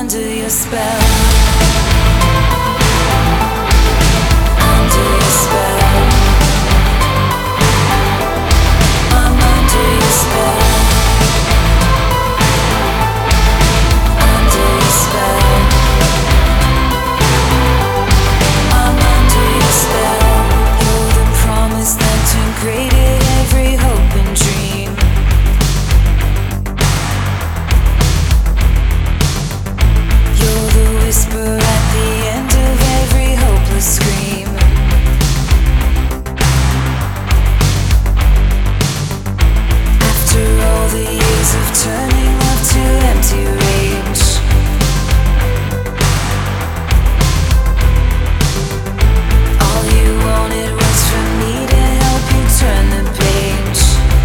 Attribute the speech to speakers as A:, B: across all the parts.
A: under your spell. Under your spell. I'm under your spell. Under your spell. I'm under your spell. You're the promise that turned great at every hope and dream. You're the whisper at the end of every hopeless scream. After all the years of turning love to empty rage, all you wanted was for me to help you turn the page.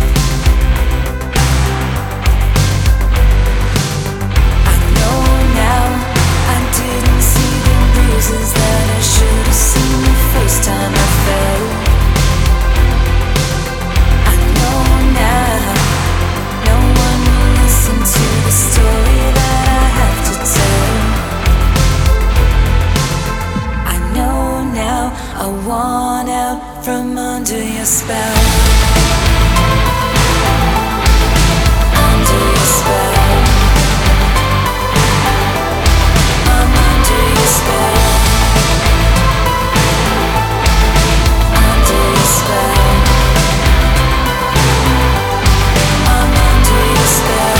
A: I know now I didn't see the bruises that I should have seen the first time I fell. I know now no one will listen to the story that I have to tell. I know now I want out from under your spell. Under your spell. I'm under your spell. Under your spell. I'm under your spell.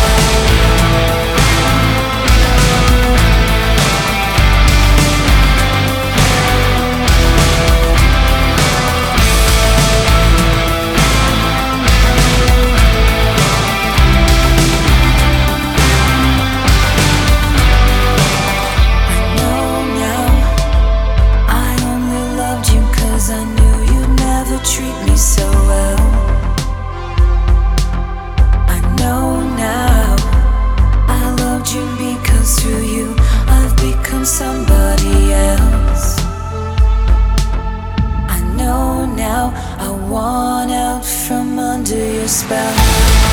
A: I know now I only loved you 'cause I knew you'd never treat me so well. I know now I loved you because through you I've become somebody else. I know now I want out from under your spell.